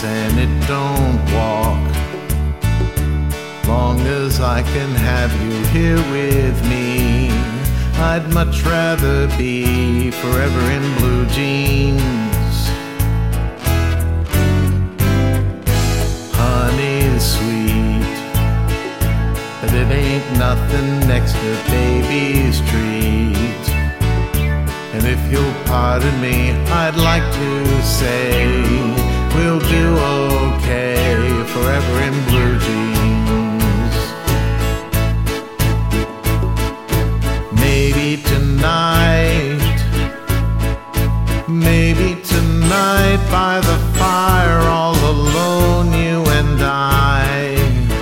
dance and it don't walk. Long as I can have you here with me, I'd much rather be forever in blue jeans. Honey's sweet, but it ain't nothing next to baby's treat. And if you'll pardon me, I'd like to say we'll do okay forever in blue jeans. Maybe tonight by the fire, all alone, you and I.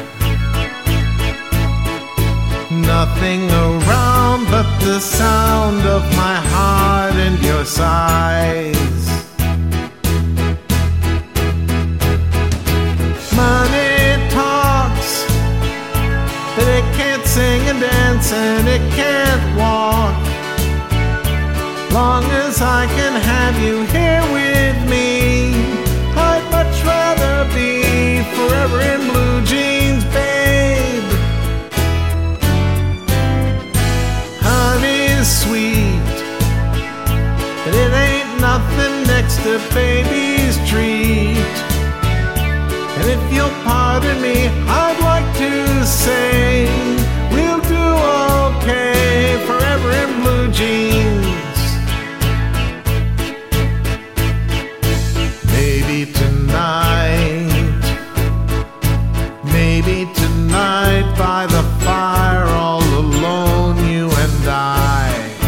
Nothing around but the sound of my heart and your sighs. Money talks, but it can't sing and dance and it can't walk. Long as I can have you here with me, I'd much rather be forever in blue jeans, babe. Honey's sweet, but it ain't nothing next to baby's treat. And if you'll pardon me, I'd like to say we'll do okay forever in blue jeans. Maybe tonight by the fire, all alone, you and I.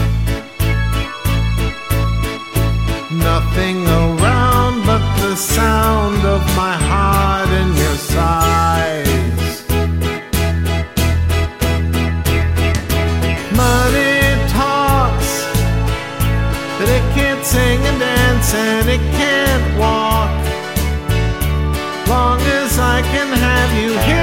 Nothing around but the sound of my heart and your sighs. Money talks, but it can't sing and dance and it can't walk. Long as I can have you here